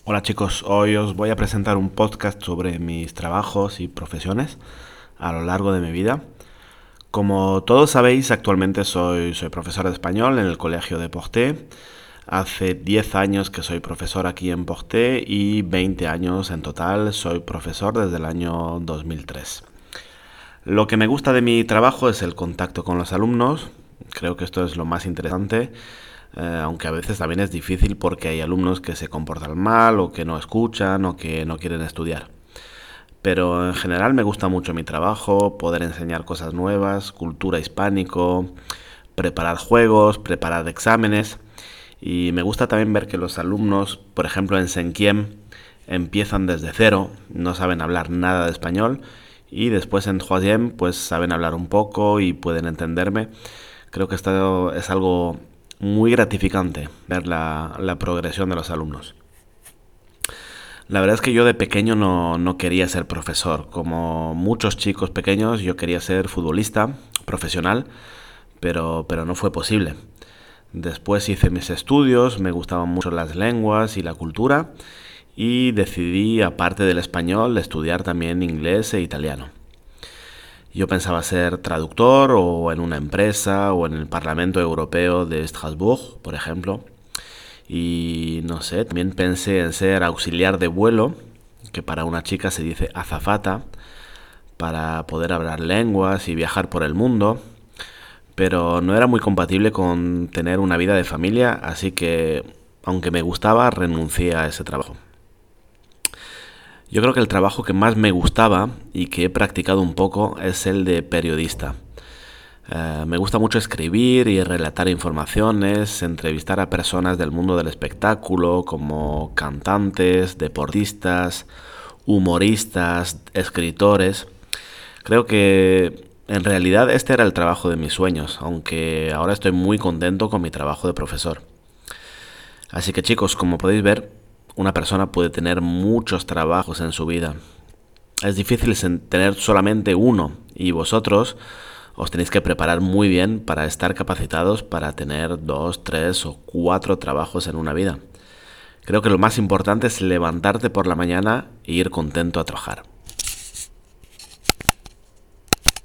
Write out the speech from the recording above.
Hola chicos, hoy os voy a presentar un podcast sobre mis trabajos y profesiones a lo largo de mi vida. Como todos sabéis, actualmente soy profesor de español en el Colegio de Porté. Hace 10 años que soy profesor aquí en Porté y 20 años en total soy profesor desde el año 2003. Lo que me gusta de mi trabajo es el contacto con los alumnos. Creo que esto es lo más interesante, aunque a veces también es difícil porque hay alumnos que se comportan mal o que no escuchan o que no quieren estudiar. Pero en general me gusta mucho mi trabajo, poder enseñar cosas nuevas, cultura hispánico, preparar juegos, preparar exámenes. Y me gusta también ver que los alumnos, por ejemplo en Senkiem, empiezan desde cero, no saben hablar nada de español y después en Huaziem pues saben hablar un poco y pueden entenderme. Creo que esto es algo muy gratificante, ver la progresión de los alumnos. La verdad es que yo de pequeño no quería ser profesor. Como muchos chicos pequeños, yo quería ser futbolista profesional, pero no fue posible. Después hice mis estudios, me gustaban mucho las lenguas y la cultura y decidí, aparte del español, estudiar también inglés e italiano. Yo pensaba ser traductor o en una empresa o en el Parlamento Europeo de Estrasburgo, por ejemplo. Y no sé, también pensé en ser auxiliar de vuelo, que para una chica se dice azafata, para poder hablar lenguas y viajar por el mundo. Pero no era muy compatible con tener una vida de familia, así que, aunque me gustaba, renuncié a ese trabajo. Yo creo que el trabajo que más me gustaba y que he practicado un poco es el de periodista. Me gusta mucho escribir y relatar informaciones, entrevistar a personas del mundo del espectáculo como cantantes, deportistas, humoristas, escritores. Creo que en realidad este era el trabajo de mis sueños, aunque ahora estoy muy contento con mi trabajo de profesor. Así que chicos, como podéis ver, una persona puede tener muchos trabajos en su vida. Es difícil tener solamente uno y vosotros os tenéis que preparar muy bien para estar capacitados para tener dos, tres o cuatro trabajos en una vida. Creo que lo más importante es levantarte por la mañana e ir contento a trabajar.